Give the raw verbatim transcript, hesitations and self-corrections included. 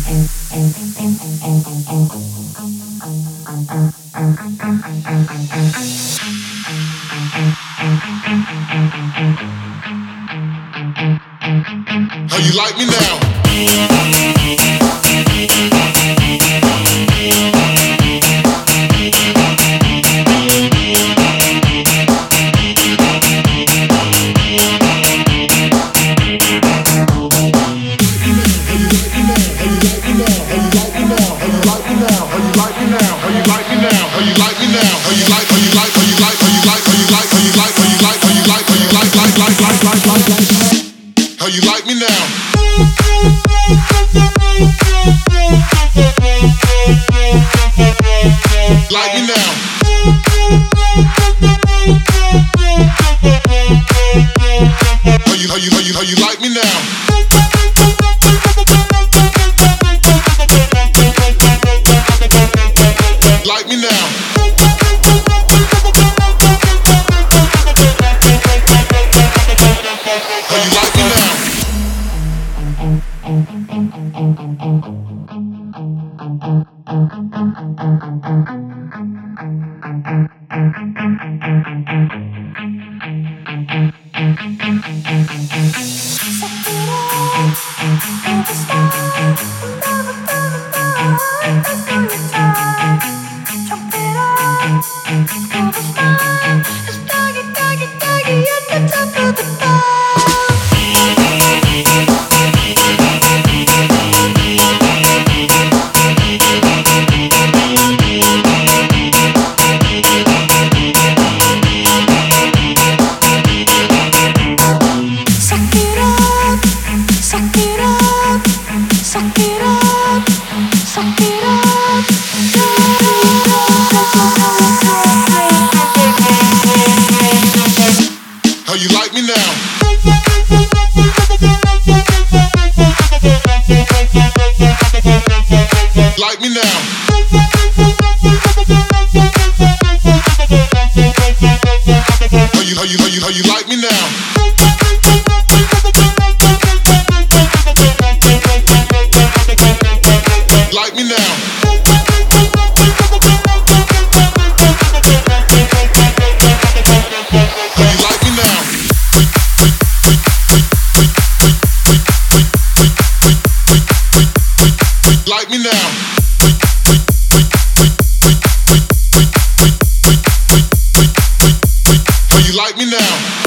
How you like me now? How you like me now? Like me now? How you, how you, how you, how you like me now? Like me now? How you like me now? How you like me now? Like me now? How you, how you, how you, how you like me now? Like me now? How you like me now? Like me now? How you like me now?